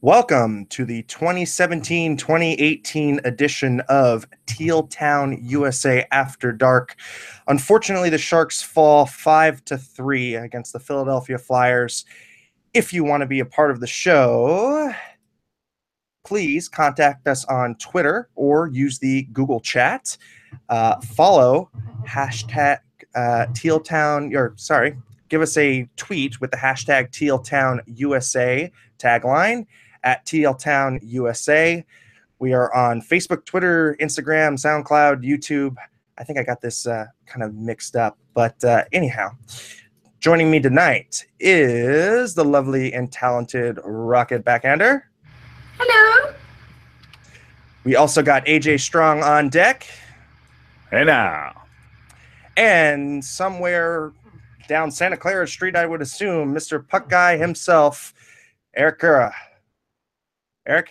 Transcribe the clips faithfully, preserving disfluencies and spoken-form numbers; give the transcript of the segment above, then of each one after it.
Welcome to the twenty seventeen twenty eighteen edition of Teal Town U S A After Dark. Unfortunately, the Sharks fall five to three against the Philadelphia Flyers. If you want to be a part of the show, please contact us on Twitter or use the Google chat. Uh, follow hashtag uh, Teal Town, or sorry, give us a tweet with the hashtag Teal Town U S A tagline at T L Town U S A. We are on Facebook, Twitter, Instagram, SoundCloud, YouTube. I think I got this uh, kind of mixed up, but uh, anyhow, joining me tonight is the lovely and talented Rocket Backhander. Hello. We also got A J Strong on deck. Hey now. And somewhere down Santa Clara Street, I would assume, Mister Puck Guy himself, Eric Gura. Eric?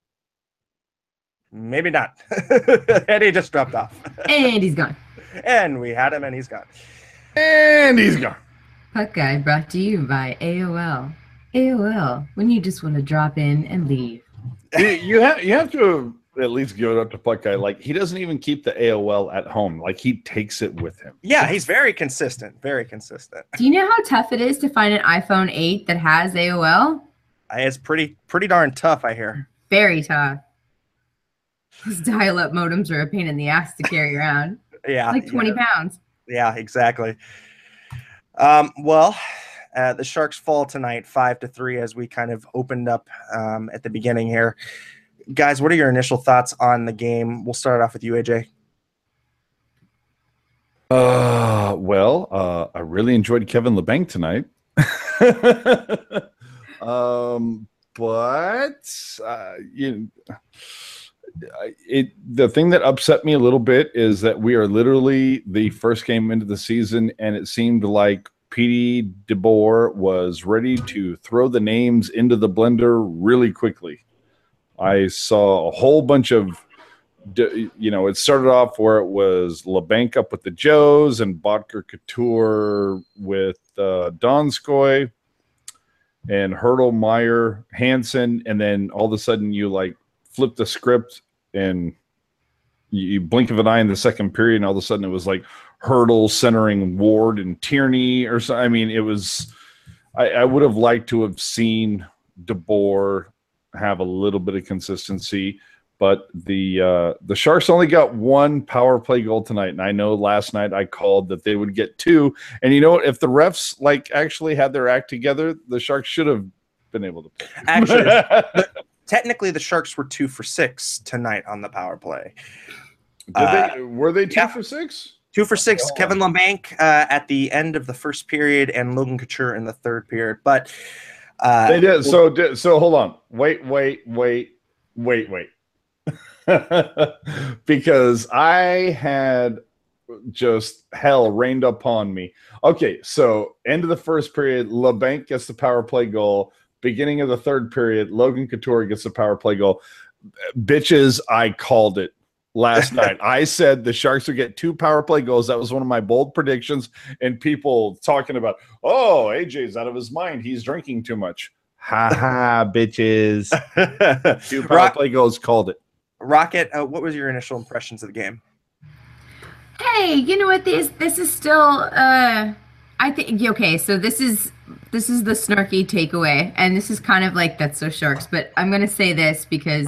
Maybe not. And he just dropped off. And he's gone. And we had him, and he's gone. And he's gone. Puck Guy brought to you by A O L. A O L, when you just want to drop in and leave. you, you have you have to at least give it up to Puck Guy. Like, he doesn't even keep the A O L at home. Like, he takes it with him. Yeah, he's very consistent. Very consistent. Do you know how tough it is to find an iPhone eight that has A O L? It's pretty pretty darn tough, I hear. Very tough. Those dial-up modems are a pain in the ass to carry around. Yeah. Like twenty yeah. pounds. Yeah, exactly. Um, well, uh, the Sharks fall tonight five to three as we kind of opened up um, at the beginning here. Guys, what are your initial thoughts on the game? We'll start off with you, A J. Uh, well, uh, I really enjoyed Kevin Labanc tonight. um, but uh, you know, it the thing that upset me a little bit is that we are literally the first game into the season, and it seemed like Petey DeBoer was ready to throw the names into the blender really quickly. I saw a whole bunch of, you know, it started off where it was Labanc up with the Joes and Bodker Couture with uh, Donskoy and Hertel, Meyer, Hansen, and then all of a sudden you like flip the script and you, you blink of an eye in the second period, and all of a sudden it was like Hertel centering Ward and Tierney or so. I mean, it was. I, I would have liked to have seen DeBoer have a little bit of consistency, but the uh, the Sharks only got one power play goal tonight, and I know last night I called that they would get two. And you know what? If the refs like actually had their act together, the Sharks should have been able to play. Actually, the, technically, the Sharks were two for six tonight on the power play. Did Uh, they? Were they two yeah. for six? Two for six. Oh. Kevin Labanc uh, at the end of the first period, and Logan Couture in the third period. But uh, They did. So, did, so hold on. Wait, wait, wait, wait, wait. Because I had just hell rained upon me. Okay, so end of the first period, Labanc gets the power play goal. Beginning of the third period, Logan Couture gets the power play goal. Bitches, I called it last night. I said the Sharks would get two power play goals. That was one of my bold predictions. And people talking about, oh, A J's out of his mind. He's drinking too much. Ha ha, bitches. Two power Rock, play goals, called it. Rocket, uh, what was your initial impressions of the game? Hey, you know what? This this is still uh I think okay, so this is this is the snarky takeaway, and this is kind of like that's so Sharks, but I'm gonna say this because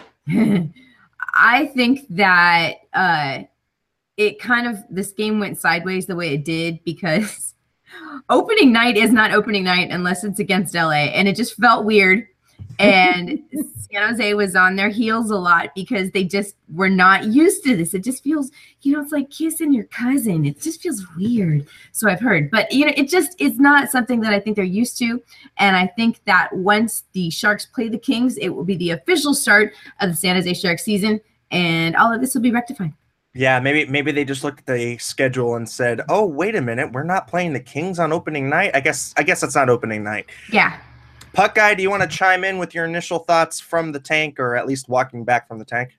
I think that uh it kind of this game went sideways the way it did because opening night is not opening night unless it's against L A, and it just felt weird. And San Jose was on their heels a lot because they just were not used to this. It just feels, you know, it's like kissing your cousin. It just feels weird. So I've heard. But, you know, it just is not something that I think they're used to. And I think that once the Sharks play the Kings, it will be the official start of the San Jose Sharks season. And all of this will be rectified. Yeah, maybe maybe they just looked at the schedule and said, "Oh, wait a minute, we're not playing the Kings on opening night." I guess I guess it's not opening night. Yeah. Puck Guy, do you want to chime in with your initial thoughts from the tank, or at least walking back from the tank?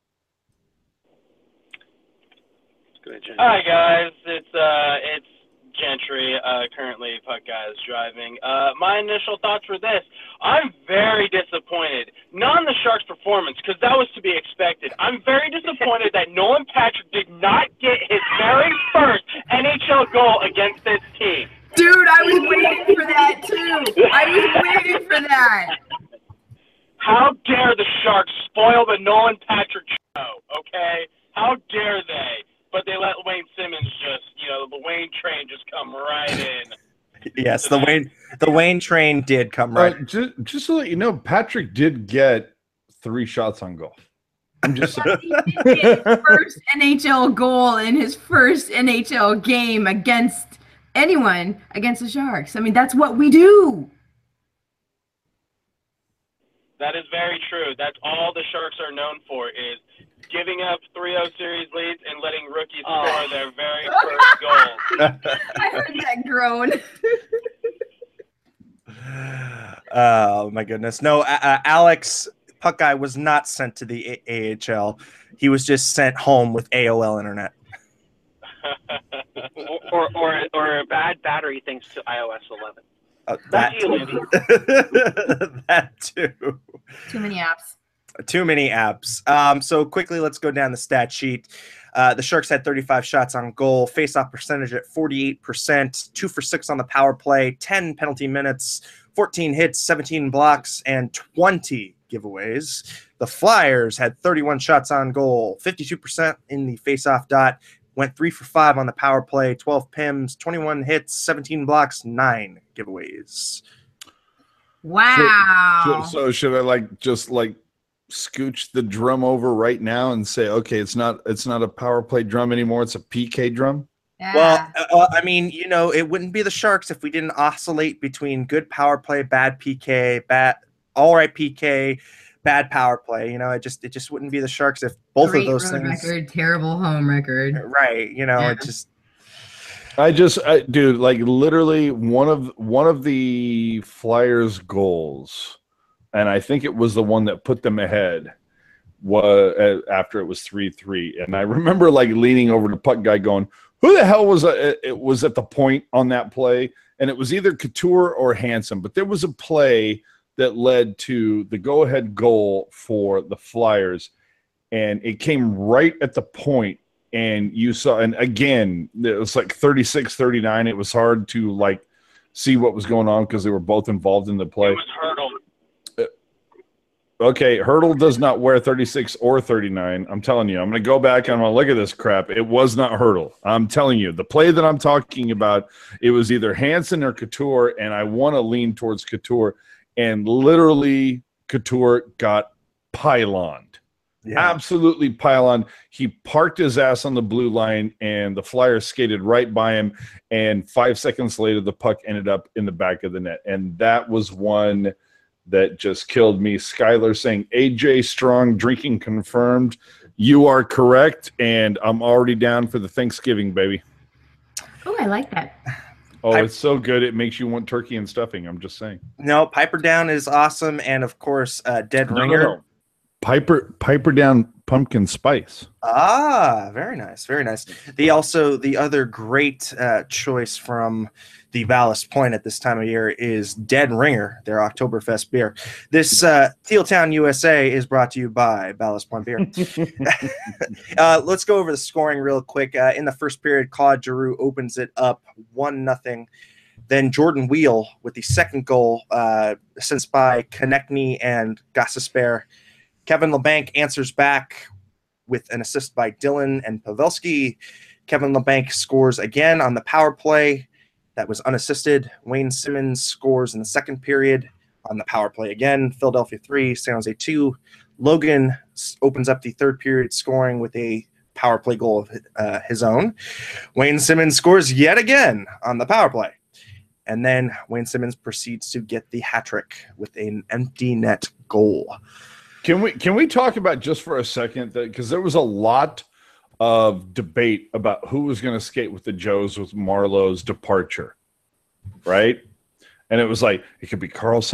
Hi guys, it's uh, it's Gentry, uh, currently puck guy is driving. Uh, my initial thoughts were this. I'm very disappointed. Not in the Sharks' performance, because that was to be expected. I'm very disappointed that Nolan Patrick did not get his very first N H L goal against this team. Dude, I was waiting for that, too. I was waiting for that. How dare the Sharks spoil the Nolan Patrick show, okay? How dare they? But they let Wayne Simmons just, you know, the Wayne train just come right in. Yes, the Wayne the Wayne train did come right. Uh, just, just to let you know, Patrick did get three shots on goal. I'm just saying. He did get his first N H L goal in his first N H L game against anyone, against the Sharks. I mean, that's what we do. That is very true. That's all the Sharks are known for is giving up three oh series leads and letting rookies Oh. score their very first goal. I heard that groan. Oh my goodness! No, uh, uh, Alex Puck Guy was not sent to the A- AHL. He was just sent home with A O L internet. or, or or a bad battery thanks to i O S eleven. Uh, Back that, to you, Lindy. that too. Too many apps. Too many apps. Um, so quickly, let's go down the stat sheet. Uh, the Sharks had thirty-five shots on goal, face-off percentage at forty-eight percent, two for six on the power play, ten penalty minutes, fourteen hits, seventeen blocks, and twenty giveaways. The Flyers had thirty-one shots on goal, fifty-two percent in the face-off dot, went three for five on the power play, twelve P I Ms, twenty-one hits, seventeen blocks, nine giveaways. Wow. So, so should I like just like scooch the drum over right now and say, okay, it's not it's not a power play drum anymore, it's a P K drum? Yeah. Well, uh, I mean, you know, it wouldn't be the Sharks if we didn't oscillate between good power play, bad P K, bad all right P K, bad power play. You know, it just it just wouldn't be the Sharks if both Great of those road things. record, terrible home record. Right. You know, Yeah. it just I just, I, dude, like literally one of one of the Flyers' goals, and I think it was the one that put them ahead, was uh, after it was three three. And I remember like leaning over to Puck Guy, going, "Who the hell was uh, it? Was at the point on that play?" And it was either Couture or Hansen, but there was a play that led to the go-ahead goal for the Flyers, and it came right at the point. And you saw, and again, it was like thirty-six thirty-nine. It was hard to like see what was going on because they were both involved in the play. It was Hurdle. Okay, Hurdle does not wear thirty-six or thirty-nine. I'm telling you, I'm going to go back and I'm going to look at this crap. It was not Hurdle. I'm telling you, the play that I'm talking about, it was either Hansen or Couture, and I want to lean towards Couture. And literally, Couture got pyloned. yeah. Absolutely pylon. He parked his ass on the blue line, and the Flyers skated right by him. And five seconds later, the puck ended up in the back of the net. And that was one that just killed me. Skylar saying, A J Strong drinking confirmed. You are correct, and I'm already down for the Thanksgiving, baby. Oh, I like that. Oh, I- it's so good. It makes you want turkey and stuffing. I'm just saying. No, Piper Down is awesome, and of course, uh, Dead No, no, Ringer. no. Piper Piper down pumpkin spice. Ah, very nice, very nice. The also the other great uh, choice from the Ballast Point at this time of year is Dead Ringer, their Oktoberfest beer. This uh, Teal Town, U S A is brought to you by Ballast Point Beer. uh, let's go over the scoring real quick. Uh, in the first period, Claude Giroux opens it up one nothing. Then Jordan Wheel with the second goal, uh, assist by Konechny and Gossesbear. Kevin LeBanc answers back with an assist by Dylan and Pavelski. Kevin LeBanc scores again on the power play. That was unassisted. Wayne Simmons scores in the second period on the power play again. Philadelphia three, San Jose two. Logan opens up the third period scoring with a power play goal of uh, his own. Wayne Simmons scores yet again on the power play. And then Wayne Simmons proceeds to get the hat trick with an empty net goal. Can we can we talk about just for a second that because there was a lot of debate about who was going to skate with the Joes with Marlowe's departure, right? And it was like it could be Carlson,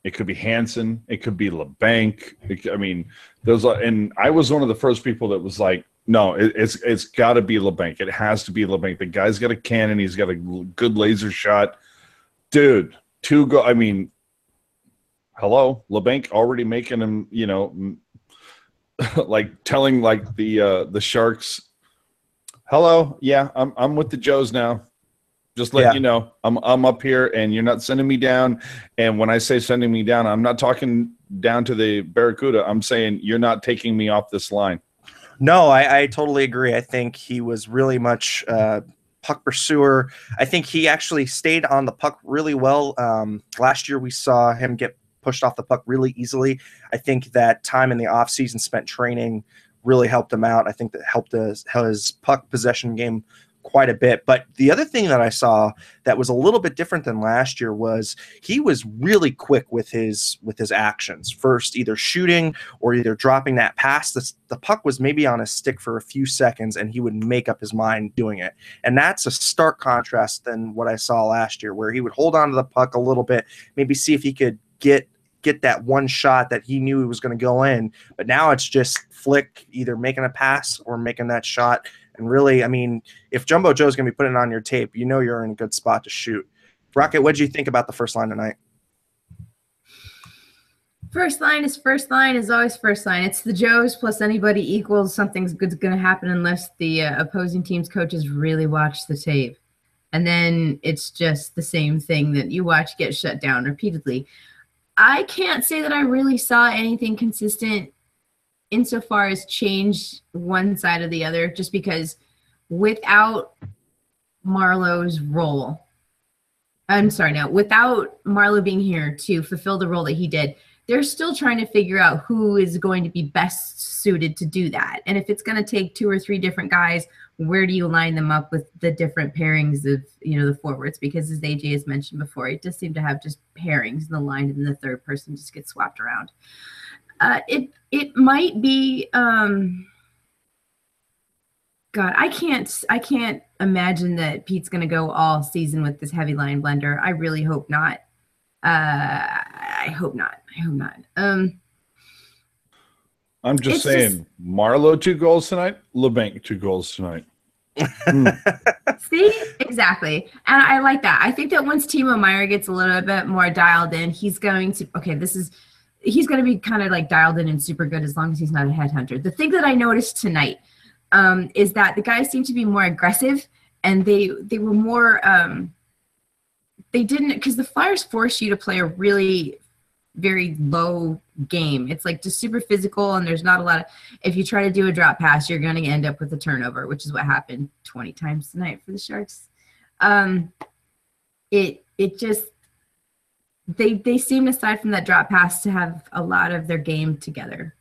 It could be Hansen. It could be LeBanc. It, I mean, those are, and I was one of the first people that was like, no, it, it's it's got to be LeBanc. It has to be LeBanc. The guy's got a cannon. He's got a good laser shot. Dude, two go. I mean, hello, LeBanc already making him, you know, like telling like the uh, the Sharks, hello, yeah, I'm I'm with the Joes now. Just letting Yeah. you know, I'm I'm up here, and you're not sending me down. And when I say sending me down, I'm not talking down to the Barracuda. I'm saying you're not taking me off this line. No, I, I totally agree. I think he was really much uh, puck pursuer. I think he actually stayed on the puck really well. Um, last year, we saw him get pushed off the puck really easily. I think that time in the offseason spent training really helped him out. I think that helped his, his puck possession game quite a bit. But the other thing that I saw that was a little bit different than last year was he was really quick with his with his actions. First, either shooting or either dropping that pass. The, the puck was maybe on his stick for a few seconds, and he would make up his mind doing it. And that's a stark contrast than what I saw last year, where he would hold on to the puck a little bit, maybe see if he could get get that one shot that he knew he was going to go in. But now it's just flick, either making a pass or making that shot. And really, I mean, if Jumbo Joe's going to be putting it on your tape, you know you're in a good spot to shoot. Rocket, what did you think about the first line tonight? First line is first line is always first line. It's the Joes plus anybody equals something's good's going to happen unless the uh, opposing team's coaches really watch the tape. And then it's just the same thing that you watch get shut down repeatedly. I can't say that I really saw anything consistent insofar as change one side or the other, just because without Marlowe's role, I'm sorry, no, without Marlowe being here to fulfill the role that he did, they're still trying to figure out who is going to be best suited to do that. And if it's going to take two or three different guys, where do you line them up with the different pairings of, you know, the forwards? Because as A J has mentioned before, it does seem to have just pairings in the line, and the third person just gets swapped around. Uh, it it might be um, God, I can't I can't imagine that Pete's going to go all season with this heavy line blender. I really hope not. Uh, I hope not. I hope not. Um, I'm just It's saying, just- Marlowe two goals tonight, LeBanc two goals tonight. See, exactly. And I like that. I think that once Timo Meyer gets a little bit more dialed in, he's going to, okay, this is, he's going to be kind of like dialed in and super good as long as he's not a headhunter. The thing that I noticed tonight um, is that the guys seem to be more aggressive, and they, they were more, um, they didn't, because the Flyers force you to play a really very low game. It's like just super physical, and there's not a lot of, if you try to do a drop pass, you're going to end up with a turnover, which is what happened twenty times tonight for the Sharks. Um, it, it just, they, they seem, aside from that drop pass, to have a lot of their game together.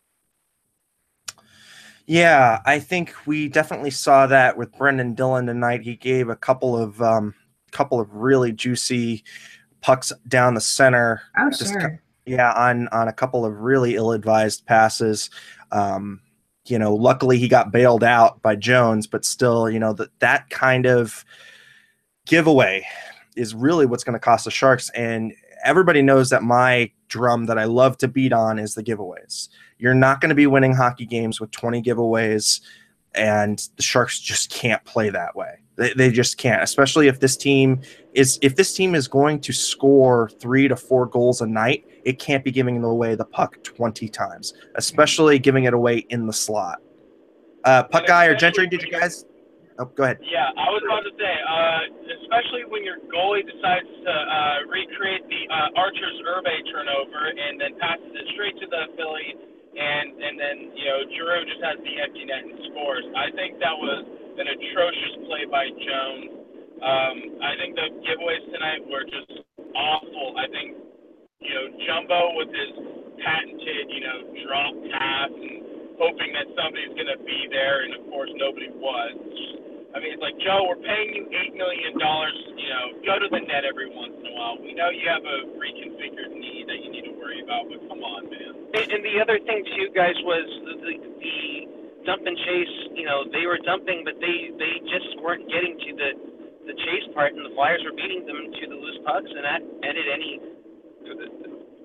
Yeah, I think we definitely saw that with Brendan Dillon tonight. He gave a couple of um, couple of really juicy pucks down the center. Oh, Just sure. Yeah, on on a couple of really ill-advised passes. Um, you know, luckily he got bailed out by Jones, but still, you know, that that kind of giveaway is really what's going to cost the Sharks. And everybody knows that my drum that I love to beat on is the giveaways. You're not going to be winning hockey games with twenty giveaways, and the Sharks just can't play that way. They, they just can't, especially if this team is if this team is going to score three to four goals a night. It can't be giving away the puck twenty times, especially giving it away in the slot. Uh, Puck Guy or Gentry, did you guys? Oh, go ahead. Yeah, I was about to say, uh, especially when your goalie decides to uh, recreate the uh, Archer's Urbe turnover and then passes it straight to the Philly, and and then you know Giroux just has the empty net and scores. I think that was an atrocious play by Jones. Um, I think the giveaways tonight were just awful. I think you know Jumbo with his patented you know drop pass and hoping that somebody's going to be there, and of course nobody was. I mean, it's like, Joe, we're paying you eight million dollars, you know, go to the net every once in a while. We know you have a reconfigured knee that you need to worry about, but come on, man. And, and the other thing, too, guys, was the, the, the dump and chase. You know, they were dumping, but they, they just weren't getting to the, the chase part, and the Flyers were beating them to the loose pucks, and that ended any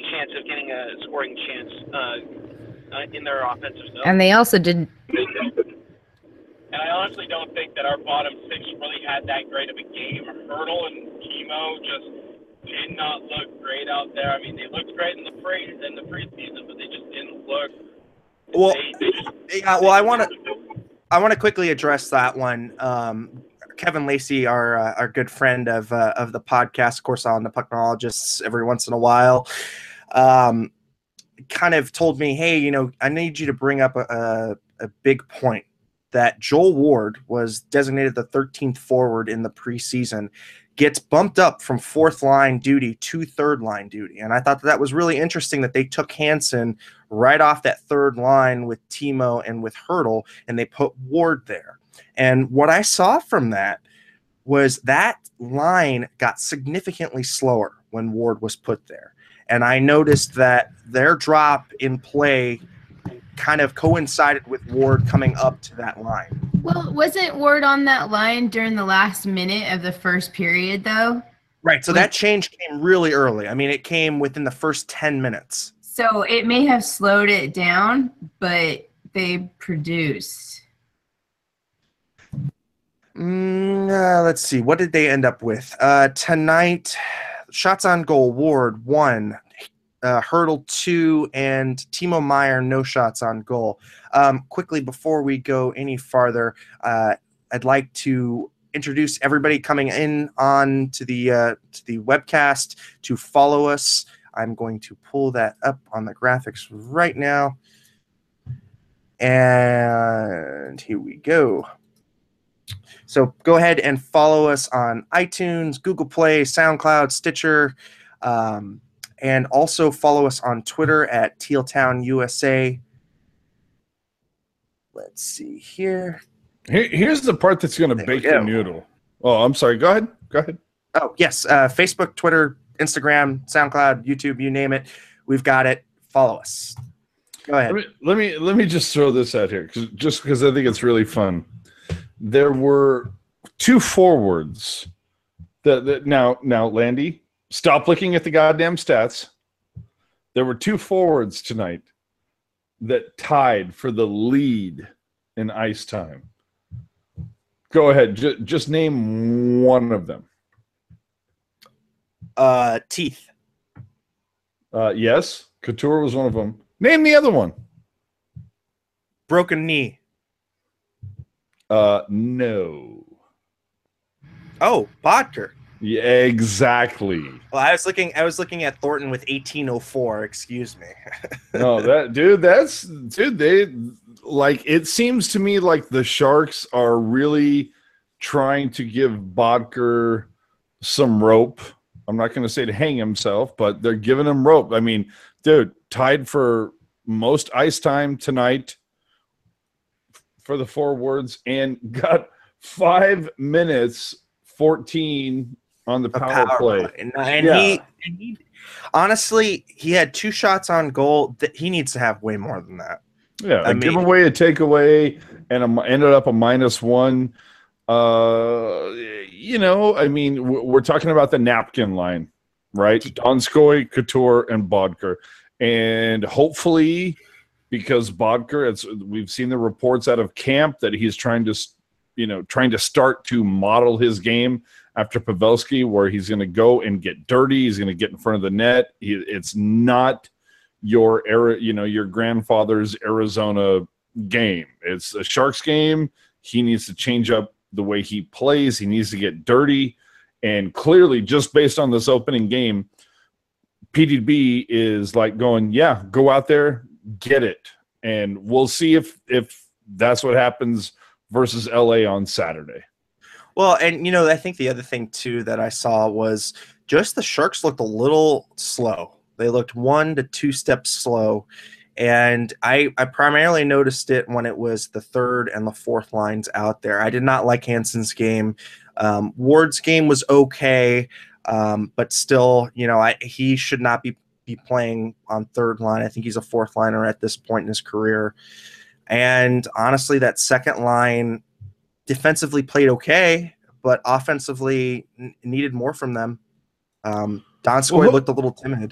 chance of getting a scoring chance uh, uh, in their offensive zone. And they also didn't. And I honestly don't think that our bottom six really had that great of a game. Hurdle and Chemo just did not look great out there. I mean, they looked great in the pre in the preseason, but they just didn't look. Well, they, they just, yeah, well, I want to I want to quickly address that one. Um, Kevin Lacey, our uh, our good friend of uh, of the podcast, of course, on the Pucknologists every once in a while, um, kind of told me, hey, you know, I need you to bring up a, a, a big point. That Joel Ward was designated the thirteenth forward in the preseason, gets bumped up from fourth line duty to third line duty. And I thought that, that was really interesting that they took Hansen right off that third line with Timo and with Hurdle, and they put Ward there. And what I saw from that was that line got significantly slower when Ward was put there. And I noticed that their drop in play kind of coincided with Ward coming up to that line. Well, wasn't Ward on that line during the last minute of the first period, though? Right, so that change came really early. I mean, it came within the first ten minutes. So it may have slowed it down, but they produced. Mm, uh, let's see. What did they end up with? Uh, tonight, shots on goal, Ward, one. Uh, Hurdle two, and Timo Meier no shots on goal. Um, quickly, before we go any farther, uh, I'd like to introduce everybody coming in on to the uh, to the webcast to follow us. I'm going to pull that up on the graphics right now, and here we go. So go ahead and follow us on iTunes, Google Play, SoundCloud, Stitcher. Um, And also follow us on Twitter at Tealtown U S A. Let's see here. Here here's the part that's going to bake the noodle. Oh, I'm sorry. Go ahead. Go ahead. Oh, yes. Uh, Facebook, Twitter, Instagram, SoundCloud, YouTube, you name it. We've got it. Follow us. Go ahead. Let me let me, let me just throw this out here, cause, just because I think it's really fun. There were two forwards that, that now now Landy. Stop looking at the goddamn stats. There were two forwards tonight that tied for the lead in ice time. Go ahead. J- just name one of them. Uh, Teeth. Uh, yes, Couture was one of them. Name the other one. Broken knee. Uh, no. Oh, Bodker. Yeah, exactly. Well, I was looking. I was looking at Thornton with eighteen oh four. Excuse me. No, that dude. That's dude. They like. It seems to me like the Sharks are really trying to give Bodker some rope. I'm not going to say to hang himself, but they're giving him rope. I mean, dude, tied for most ice time tonight for the forwards, and got five minutes fourteen on the power, power play. play. And, and, yeah. he, and he, honestly, he had two shots on goal. That he needs to have way more than that. Yeah, I a mean, giveaway, a takeaway, and a, ended up a minus one. Uh, you know, I mean, we're talking about the napkin line, right? Donskoy, Couture, and Bodker. And hopefully, because Bodker, it's, we've seen the reports out of camp that he's trying to, you know, trying to start to model his game after Pavelski, where he's going to go and get dirty. He's going to get in front of the net. He, it's not your era, you know, your grandfather's Arizona game. It's a Sharks game. He needs to change up the way he plays. He needs to get dirty. And clearly, just based on this opening game, P D B is like going, yeah, go out there, get it. And we'll see if if that's what happens versus L A on Saturday. Well, and, you know, I think the other thing, too, that I saw was just the Sharks looked a little slow. They looked one to two steps slow. And I, I primarily noticed it when it was the third and the fourth lines out there. I did not like Hansen's game. Um, Ward's game was okay, um, but still, you know, I, he should not be, be playing on third line. I think he's a fourth liner at this point in his career. And honestly, that second line defensively played okay, but offensively n- needed more from them. Um, Donskoy well, looked a little timid.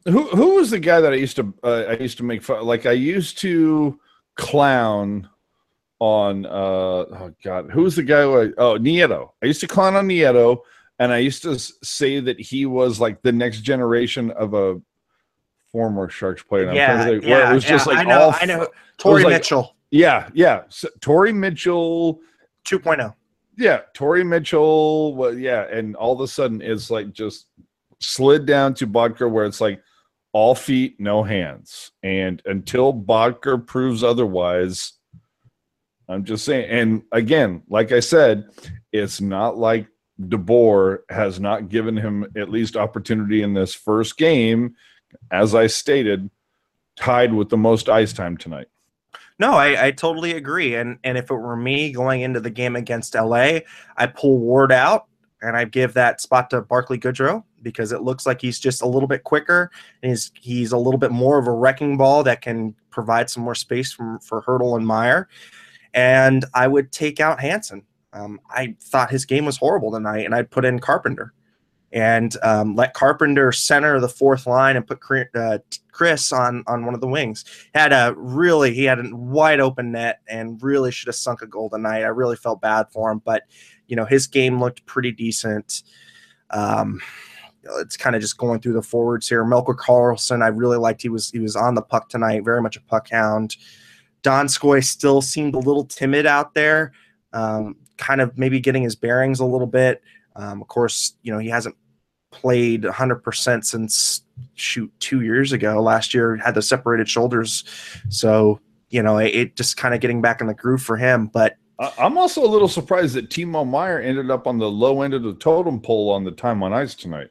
Who who was the guy that I used to uh, I used to make fun? Like I used to clown on. Uh, oh God, who was the guy? Who I, oh, Nieto. I used to clown on Nieto, and I used to say that he was like the next generation of a former Sharks player. And Yeah, I'm trying to think, yeah, where it was just yeah, like I know, all. I know. it was Torrey like- Mitchell Yeah, yeah. So, Torrey Mitchell. two point oh. Yeah, Torrey Mitchell. Well, yeah, and all of a sudden it's like just slid down to Bodker, where it's like all feet, no hands. And until Bodker proves otherwise, I'm just saying. And again, like I said, it's not like DeBoer has not given him at least opportunity in this first game, as I stated, tied with the most ice time tonight. No, I, I totally agree. And and if it were me going into the game against L A, I pull Ward out and I give that spot to Barclay Goodrow because it looks like he's just a little bit quicker and he's he's a little bit more of a wrecking ball that can provide some more space from, for Hurdle and Meyer. And I would take out Hansen. Um, I thought his game was horrible tonight, and I'd put in Carpenter and um, let Carpenter center the fourth line and put uh, Chris on on one of the wings. Had a really he had a wide open net and really should have sunk a goal tonight. I really felt bad for him, but you know his game looked pretty decent. Um, it's kind of just going through the forwards here. Melker Karlsson, I really liked. He was he was on the puck tonight, very much a puck hound. Donskoy still seemed a little timid out there, um, kind of maybe getting his bearings a little bit. Um, of course, you know he hasn't played one hundred percent since shoot two years ago. Last year had the separated shoulders, so you know it, it just kind of getting back in the groove for him. But I'm also a little surprised that Timo Meyer ended up on the low end of the totem pole on the time on ice tonight.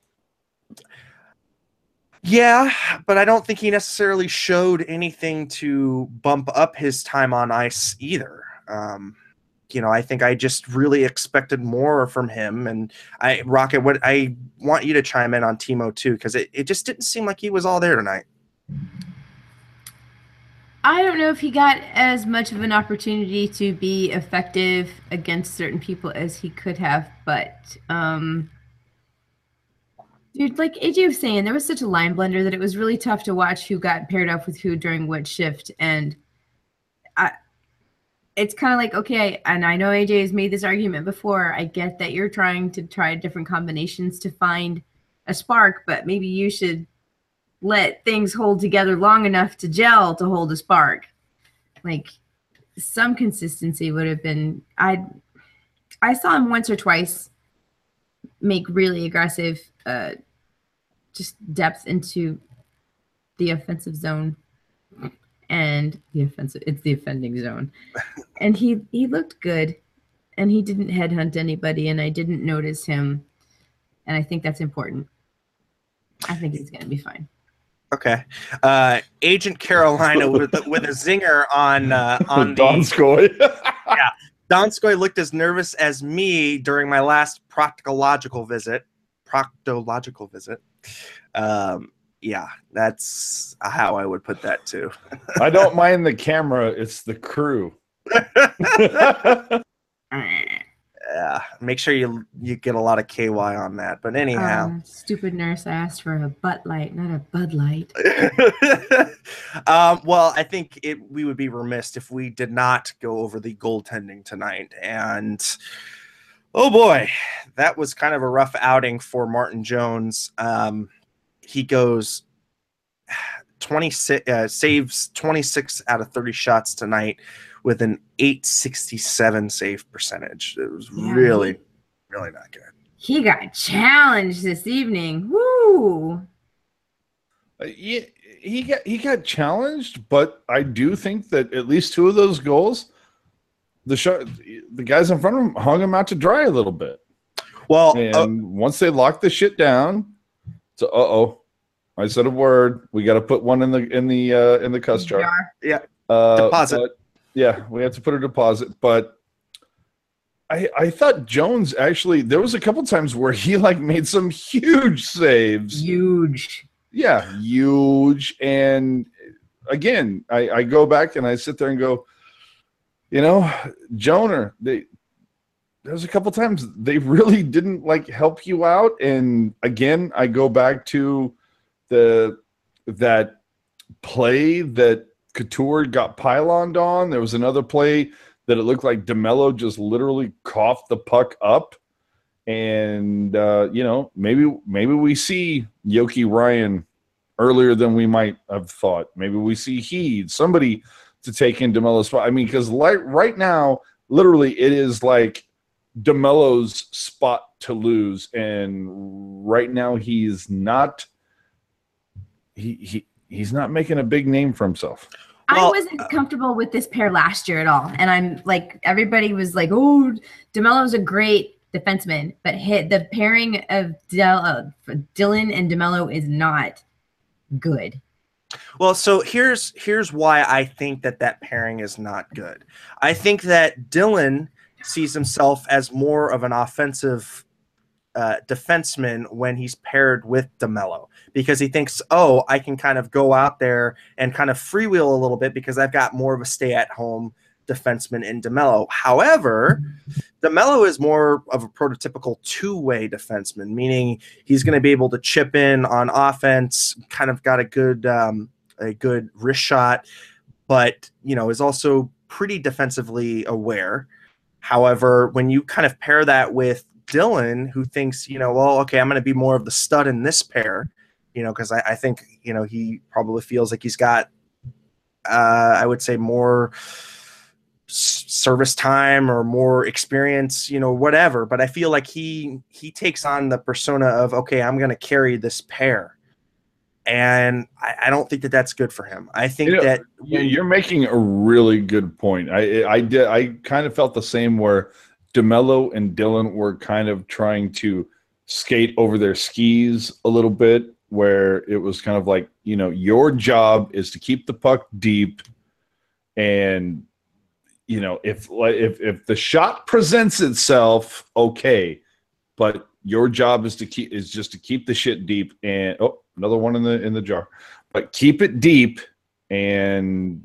Yeah, but I don't think he necessarily showed anything to bump up his time on ice either. Um, you know, I think I just really expected more from him. And I, Rocket, what I want you to chime in on Timo too, because it, it just didn't seem like he was all there tonight. I don't know if he got as much of an opportunity to be effective against certain people as he could have, but um, dude, like A J was saying, there was such a line blender that it was really tough to watch who got paired up with who during what shift. And I, it's kind of like, okay, and I know A J has made this argument before. I get that you're trying to try different combinations to find a spark, but maybe you should let things hold together long enough to gel to hold a spark. Like some consistency would have been. I I saw him once or twice make really aggressive, uh, just depth into the offensive zone. And the offensive, it's the offending zone. And he, he looked good, and he didn't headhunt anybody, and I didn't notice him. And I think that's important. I think he's going to be fine. Okay. Uh, Agent Carolina with, with a zinger on, uh, on Donskoy. Yeah. Donskoy looked as nervous as me during my last proctological visit. Proctological visit. Um, Yeah, that's how I would put that too. I don't mind the camera; it's the crew. Yeah, make sure you you get a lot of K Y on that. But anyhow, um, stupid nurse, I asked for a butt light, not a Bud Light. um, well, I think it we would be remiss if we did not go over the goaltending tonight. And oh boy, that was kind of a rough outing for Martin Jones. Um, He goes twenty-six, uh, saves twenty-six out of thirty shots tonight with an eight sixty-seven save percentage. It was Yeah, really, he, really not good. He got challenged this evening. Woo! Uh, he, he got he got challenged, but I do think that at least two of those goals, the shot, the guys in front of him hung him out to dry a little bit. Well, and uh, once they locked the shit down. So, uh oh, I said a word. We got to put one in the in the uh, in the cuss jar. yeah, Uh, deposit. but, yeah, we have to put a deposit. But I I thought Jones actually there was a couple times where he like made some huge saves. Huge. Yeah, huge. And again, I I go back and I sit there and go, you know, Joner, they. There's a couple times they really didn't like help you out. And again, I go back to the that play that Couture got pyloned on. There was another play that it looked like DeMello just literally coughed the puck up. And, uh, you know, maybe maybe we see Yoki Ryan earlier than we might have thought. Maybe we see Heed, somebody to take in DeMello's spot. I mean, because like, right now, literally it is like DeMello's spot to lose. And right now he's not he, – he, he's not making a big name for himself. Well, I wasn't comfortable with this pair last year at all. And I'm like, everybody was like, oh, DeMello's a great defenseman. But hit the pairing of Del, uh, Dylan and DeMello is not good. Well, so here's here's why I think that that pairing is not good. I think that Dylan sees himself as more of an offensive uh, defenseman when he's paired with DeMello, because he thinks, oh, I can kind of go out there and kind of freewheel a little bit because I've got more of a stay-at-home defenseman in DeMello. However, DeMello is more of a prototypical two-way defenseman, meaning he's going to be able to chip in on offense, kind of got a good um, a good wrist shot, but you know is also pretty defensively aware. However, when you kind of pair that with Dylan, who thinks, you know, well, okay, I'm going to be more of the stud in this pair, you know, because I, I think, you know, he probably feels like he's got, uh, I would say, more service time or more experience, you know, whatever. But I feel like he he takes on the persona of, okay, I'm going to carry this pair. And I, I don't think that that's good for him. I think you know, that you're making a really good point. I I did I kind of felt the same where DeMello and Dylan were kind of trying to skate over their skis a little bit, where it was kind of like, you know, your job is to keep the puck deep, and you know, if if if the shot presents itself, okay, but your job is to keep is just to keep the shit deep. And oh, another one in the in the jar, but keep it deep. And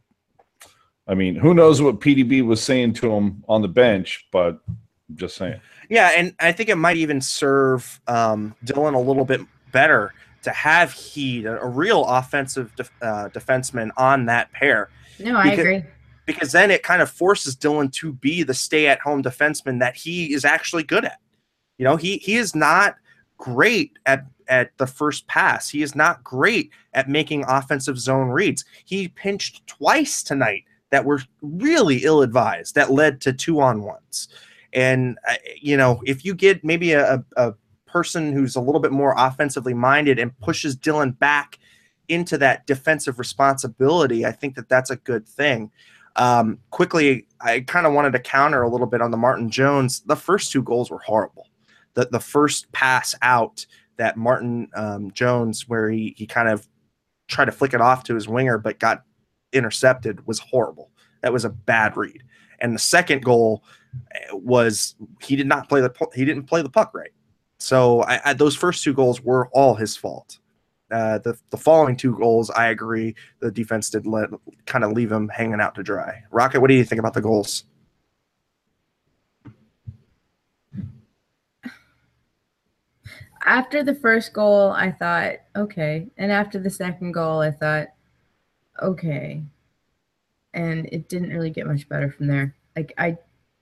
I mean, who knows what P D B was saying to him on the bench, but I'm just saying. Yeah, and I think it might even serve um, Dylan a little bit better to have Heed, a, a real offensive def, uh, defenseman on that pair. No, I because, agree. Because then it kind of forces Dylan to be the stay-at-home defenseman that he is actually good at. You know, he he is not great at at the first pass. He is not great at making offensive zone reads. He pinched twice tonight that were really ill-advised, that led to two-on-ones. And, uh, you know, if you get maybe a, a person who's a little bit more offensively minded and pushes Dylan back into that defensive responsibility, I think that that's a good thing. Um, quickly, I kind of wanted to counter a little bit on the Martin Jones. The first two goals were horrible. The, the first pass out that Martin um, Jones, where he, he kind of tried to flick it off to his winger but got intercepted, was horrible. That was a bad read. And the second goal was he did not play the he didn't play the puck right. So I, I, those first two goals were all his fault. Uh, the the following two goals, I agree, the defense did let kind of leave him hanging out to dry. Rocket, what do you think about the goals? After the first goal, I thought, okay. And after the second goal, I thought, okay. And it didn't really get much better from there. Like I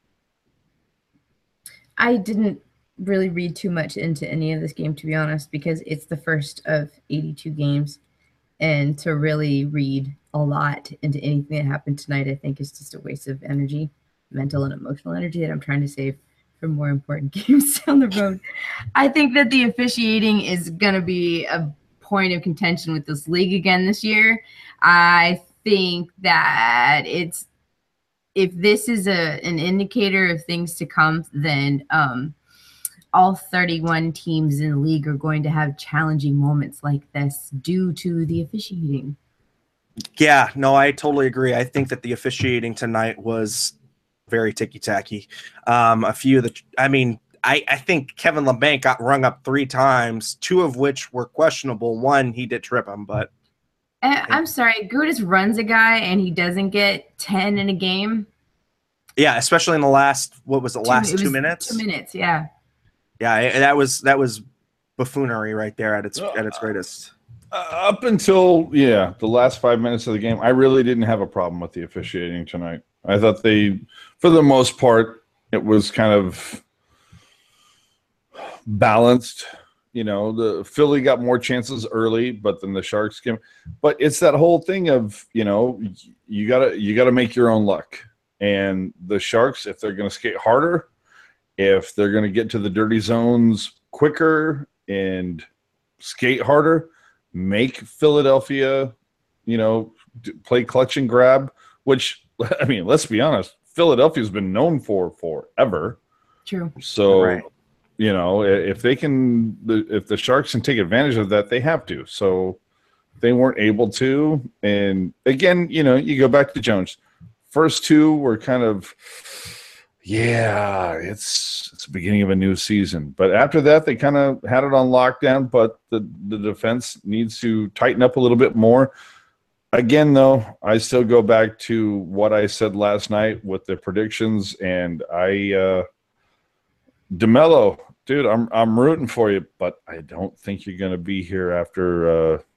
I didn't really read too much into any of this game, to be honest, because it's the first of eighty-two games. And to really read a lot into anything that happened tonight, I think is just a waste of energy, mental and emotional energy that I'm trying to save for more important games down the road. I think that the officiating is going to be a point of contention with this league again this year. I think that it's if this is a an indicator of things to come, then um, all thirty-one teams in the league are going to have challenging moments like this due to the officiating. Yeah, no, I totally agree. I think that the officiating tonight was very ticky-tacky. Um, a few of the, I mean, I, I think Kevin LeBanc got rung up three times, two of which were questionable. One, he did trip him, but. Uh, I'm sorry, Gudas runs a guy and he doesn't get ten in a game. Yeah, especially in the last, what was it, Two, last it was two minutes? Two minutes, yeah. Yeah, that was that was buffoonery right there at its at its greatest. Uh, up until, yeah, the last five minutes of the game, I really didn't have a problem with the officiating tonight. I thought they, for the most part, it was kind of balanced. You know, the Philly got more chances early, but then the Sharks came. But it's that whole thing of, you know, you gotta you gotta make your own luck. And the Sharks, if they're going to skate harder, if they're going to get to the dirty zones quicker and skate harder, make Philadelphia, you know, play clutch and grab, which, I mean, let's be honest, Philadelphia's been known for forever. True. So, Right. you know, if they can, if the Sharks can take advantage of that, they have to. So they weren't able to. And again, you know, you go back to Jones. First two were kind of, yeah, it's it's the beginning of a new season. But after that, they kind of had it on lockdown, but the, the defense needs to tighten up a little bit more. Again, though, I still go back to what I said last night with the predictions, and I uh, DeMello, dude, I'm I'm rooting for you, but I don't think you're going to be here after uh,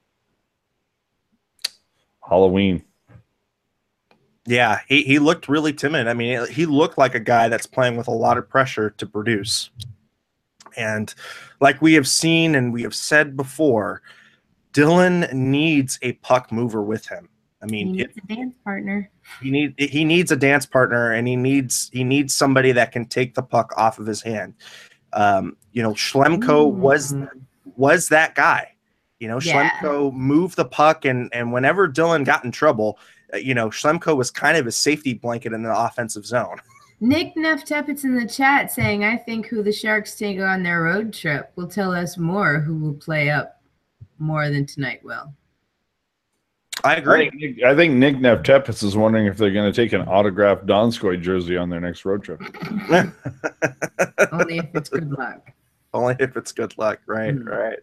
Halloween. Yeah, he, he looked really timid. I mean, he looked like a guy that's playing with a lot of pressure to produce. And like we have seen and we have said before, Dylan needs a puck mover with him. I He mean, needs it, a dance partner. he need he needs a dance partner, and he needs he needs somebody that can take the puck off of his hand. Um, you know, Schlemko was was that guy. You know, Yeah. Schlemko moved the puck, and and whenever Dylan got in trouble, uh, you know, Schlemko was kind of a safety blanket in the offensive zone. Nick Neftepit's in the chat saying, I think who the Sharks take on their road trip will tell us more who will play up more than tonight will. I I agree. think, Nick- I think Nick Neftepis is wondering if they're going to take an autographed Donskoy jersey on their next road trip. Only if it's good luck. Only if it's good luck, right? Hmm. Right.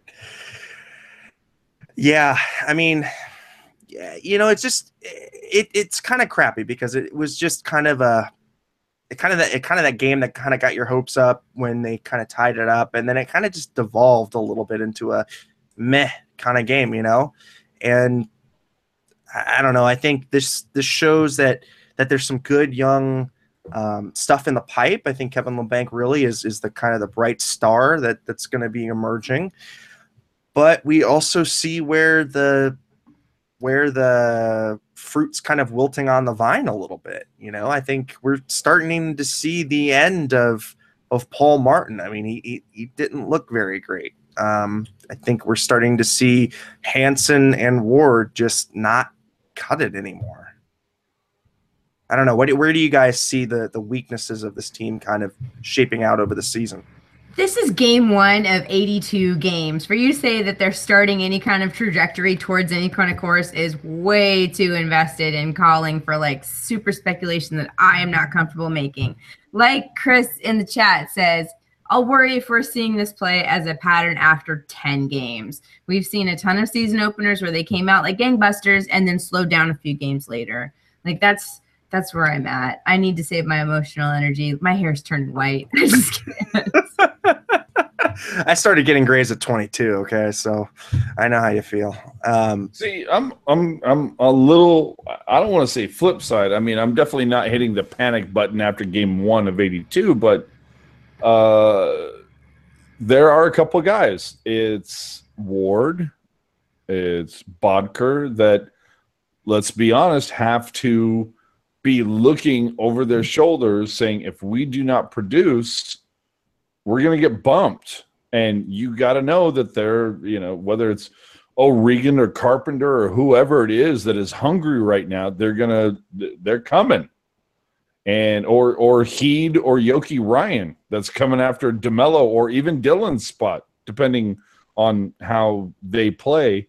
Yeah, I mean, yeah, you know, it's just it it's kind of crappy because it was just kind of a it kind of that it kind of that game that kind of got your hopes up when they kind of tied it up, and then it kind of just devolved a little bit into a meh kind of game, you know. And I, I don't know. I think this this shows that that there's some good young um, stuff in the pipe. I think Kevin LeBanc really is is the kind of the bright star that that's going to be emerging. But we also see where the where the fruit's kind of wilting on the vine a little bit. You know, I think we're starting to see the end of of Paul Martin. I mean, he he, he didn't look very great. Um, I think we're starting to see Hansen and Ward just not cut it anymore. I don't know. What, where do you guys see the the weaknesses of this team kind of shaping out over the season? This is game one of eighty-two games. For you to say that they're starting any kind of trajectory towards any kind of course is way too invested in calling for like super speculation that I am not comfortable making. Like Chris in the chat says, I'll worry if we're seeing this play as a pattern after ten games. We've seen a ton of season openers where they came out like gangbusters and then slowed down a few games later. Like that's that's where I'm at. I need to save my emotional energy. My hair's turning white. I'm just kidding. I started getting grays at twenty-two. Okay, so I know how you feel. Um, See, I'm I'm I'm a little. I don't want to say flip side. I mean, I'm definitely not hitting the panic button after game one of eighty-two, but uh, there are a couple guys. It's Ward, it's Bodker that, let's be honest, have to be looking over their shoulders, saying, if we do not produce, we're going to get bumped. And you got to know that they're, you know, whether it's O'Regan or Carpenter or whoever it is that is hungry right now, they're going to, they're coming. And, or, or Heed or Yoki Ryan that's coming after DeMello or even Dylan's spot, depending on how they play.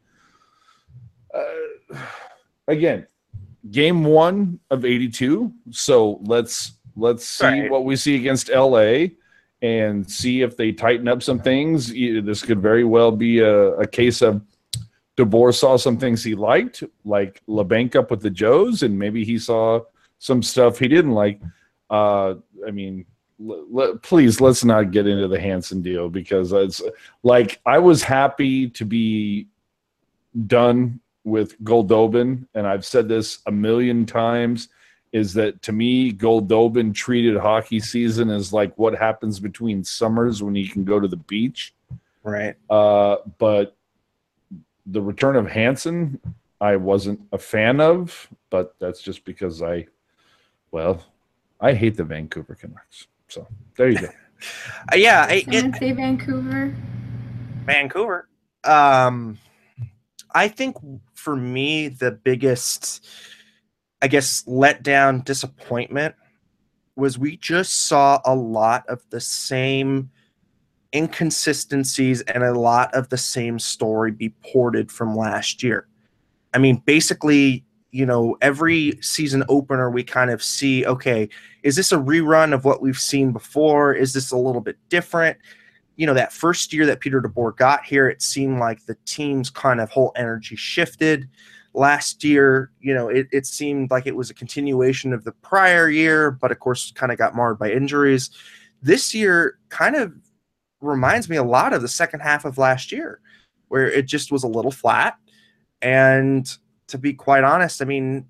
Uh, again, game one of eighty-two. So let's, let's see Right. what we see against L A and see if they tighten up some things. This could very well be a, a case of DeBoer saw some things he liked, like LeBanc up with the Joes, and maybe he saw some stuff he didn't like. Uh, I mean, l- l- please, let's not get into the Hansen deal, because it's like I was happy to be done with Goldobin, and I've said this a million times, is that to me, Goldobin treated hockey season as like what happens between summers when you can go to the beach. Right. Uh, but the return of Hansen, I wasn't a fan of, but that's just because I, well, I hate the Vancouver Canucks. So there you go. uh, yeah. I, Someone it, say Vancouver. Vancouver. Um, I think for me, the biggest, I guess, letdown disappointment was we just saw a lot of the same inconsistencies and a lot of the same story be ported from last year. I mean, basically, you know, every season opener, we kind of see, okay, is this a rerun of what we've seen before? Is this a little bit different? You know, that first year that Peter DeBoer got here, it seemed like the team's kind of whole energy shifted. Last year, you know, it, it seemed like it was a continuation of the prior year, but of course kind of got marred by injuries. This year kind of reminds me a lot of the second half of last year, where it just was a little flat. And to be quite honest, I mean,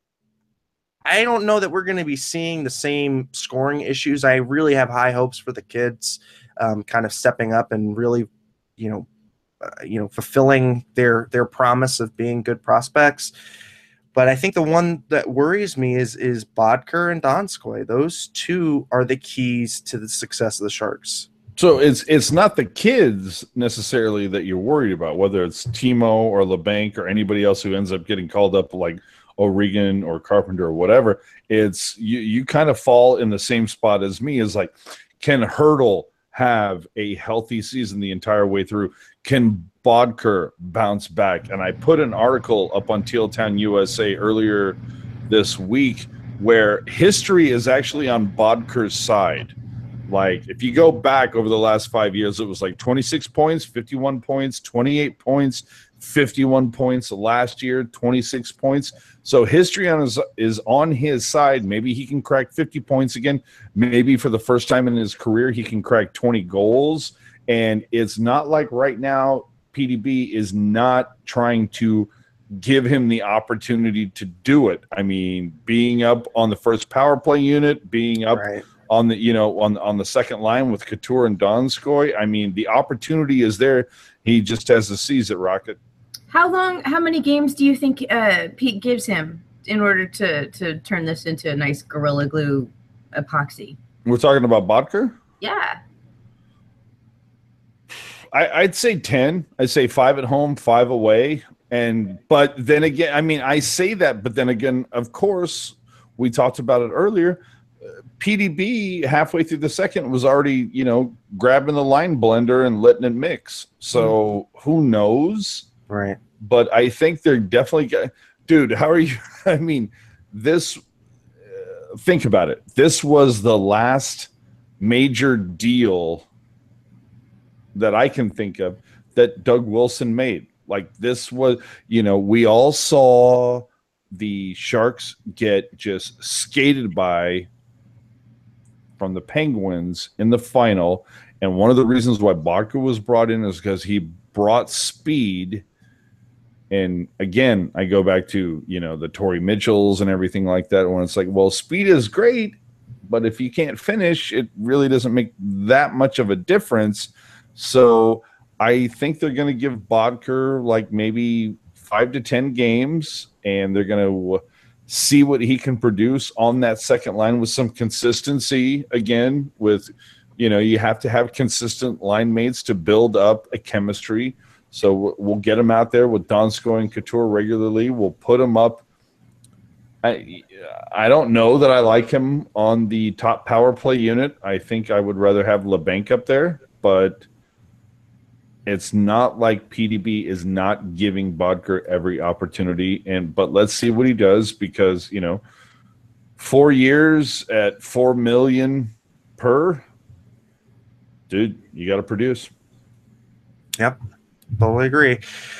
I don't know that we're going to be seeing the same scoring issues. I really have high hopes for the kids um, kind of stepping up and really, you know, uh, you know, fulfilling their their promise of being good prospects. But I think the one that worries me is is Bodker and Donskoy. Those two are the keys to the success of the Sharks. So it's it's not the kids necessarily that you're worried about, whether it's Timo or LeBanc or anybody else who ends up getting called up like O'Regan or Carpenter or whatever. It's you you kind of fall in the same spot as me, is like, can Hurdle have a healthy season the entire way through? Can Bodker bounce back? And I put an article up on Teal Town U S A earlier this week where history is actually on Bodker's side. Like, if you go back over the last five years, it was like twenty-six points, fifty-one points, twenty-eight points, fifty-one points. Last year, twenty-six points. So history on his, is on his side. Maybe he can crack fifty points again. Maybe for the first time in his career, he can crack twenty goals. And it's not like right now P D B is not trying to give him the opportunity to do it. I mean, being up on the first power play unit, being up right on the, you know, on on the second line with Couture and Donskoy. I mean, the opportunity is there. He just has to seize it, Rocket. How long, how many games do you think uh, Pete gives him in order to to turn this into a nice Gorilla Glue epoxy? We're talking about Bodker? Yeah. I, I'd say ten. I'd say five at home, five away. And but then again, I mean, I say that, but then again, of course, we talked about it earlier. P D B halfway through the second was already, you know, grabbing the line blender and letting it mix. So mm. who knows? Right. But I think they're definitely got, dude, how are you? I mean, this, uh, think about it. This was the last major deal that I can think of that Doug Wilson made. Like, this was, you know, we all saw the Sharks get just skated by from the Penguins in the final, and one of the reasons why Bodker was brought in is because he brought speed. And again, I go back to, you know, the Torrey Mitchells and everything like that, when it's like, well, speed is great, but if you can't finish, it really doesn't make that much of a difference. So I think they're going to give Bodker like maybe five to ten games, and they're going to see what he can produce on that second line with some consistency. Again, with, you know, you have to have consistent line mates to build up a chemistry. So we'll get him out there with Donskoy and Couture regularly. We'll put him up. I I don't know that I like him on the top power play unit. I think I would rather have LeBanc up there, but it's not like P D B is not giving Bodker every opportunity. And but let's see what he does, because, you know, four years at four million per, dude, you got to produce. Yep, totally agree.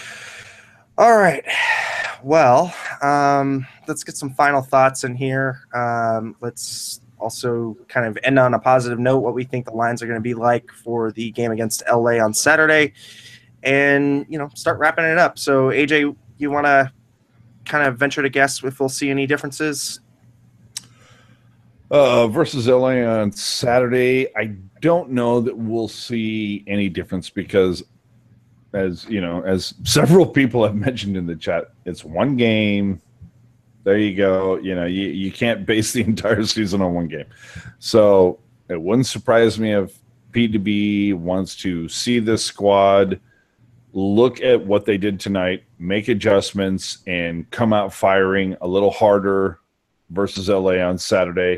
All right, well, um, let's get some final thoughts in here. Um, let's also kind of end on a positive note, what we think the lines are going to be like for the game against L A on Saturday. and, you know, start wrapping it up. So, A J, you want to kind of venture to guess if we'll see any differences? Uh, versus L A on Saturday, I don't know that we'll see any difference because, as you know, as several people have mentioned in the chat, it's one game. There you go. You know, you, you can't base the entire season on one game. So it wouldn't surprise me if P D B wants to see this squad, look at what they did tonight, make adjustments, and come out firing a little harder versus L A on Saturday.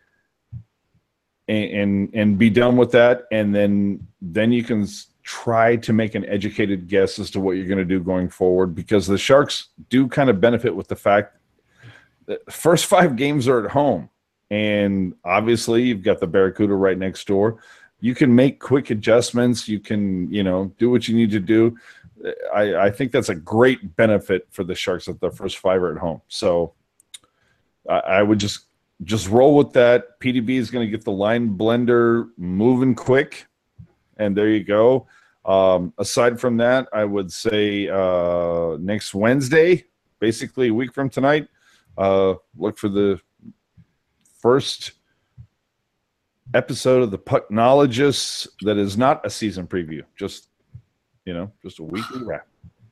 And, and and be done with that, and then then you can try to make an educated guess as to what you're going to do going forward, because the Sharks do kind of benefit with the fact that the first five games are at home, and obviously you've got the Barracuda right next door. You can make quick adjustments. You can, you know, do what you need to do. I, I think that's a great benefit for the Sharks that the first five are at home. So I, I would just Just roll with that. P D B is going to get the line blender moving quick, and there you go. Um, aside from that, I would say uh, next Wednesday, basically a week from tonight, uh, look for the first episode of the Pucknologists that is not a season preview, just, you know, just a weekly wrap.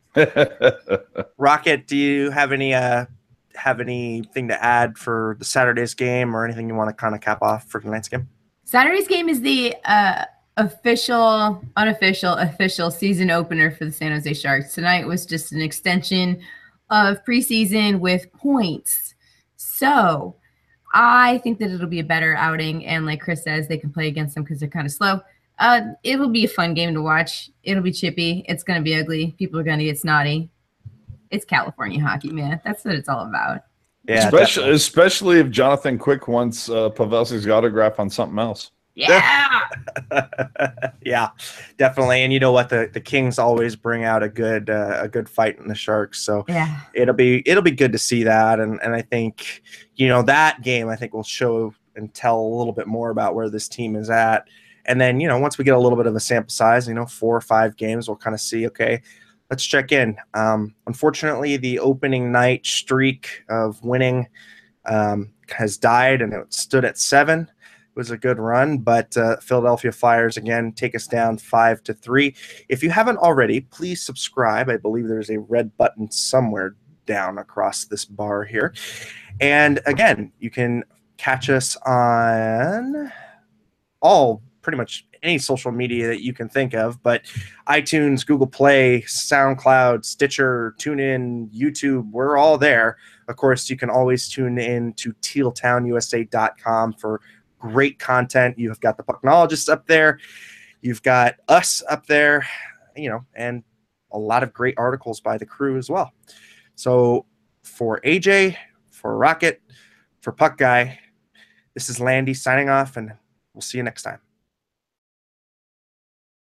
Rocket, do you have any uh, have anything to add for the Saturday's game, or anything you want to kind of cap off for tonight's game? Saturday's game is the uh, official, unofficial, official season opener for the San Jose Sharks. Tonight was just an extension of preseason with points. So I think that it'll be a better outing. And like Chris says, they can play against them because they're kind of slow. Uh, it'll be a fun game to watch. It'll be chippy. It's going to be ugly. People are going to get snotty. It's California hockey, man. That's what it's all about. Yeah, especially, especially if Jonathan Quick wants uh, Pavelski's autograph on something else. Yeah. Yeah, definitely. And you know what? The, the Kings always bring out a good uh, a good fight in the Sharks. So Yeah. it'll be it'll be good to see that. And and I think, you know, that game I think will show and tell a little bit more about where this team is at. And then, you know, once we get a little bit of a sample size, you know, four or five games, we'll kind of see, okay, let's check in. Um, unfortunately, the opening night streak of winning um, has died, and it stood at seven. It was a good run, but uh, Philadelphia Flyers, again, take us down five to three. If you haven't already, please subscribe. I believe there's a red button somewhere down across this bar here. And again, you can catch us on all pretty much any social media that you can think of, but iTunes, Google Play, SoundCloud, Stitcher, TuneIn, YouTube, we're all there. Of course, you can always tune in to teal town U S A dot com for great content. You've got the Pucknologists up there. You've got us up there, you know, and a lot of great articles by the crew as well. So for A J, for Rocket, for Puck Guy, this is Landy signing off, and we'll see you next time.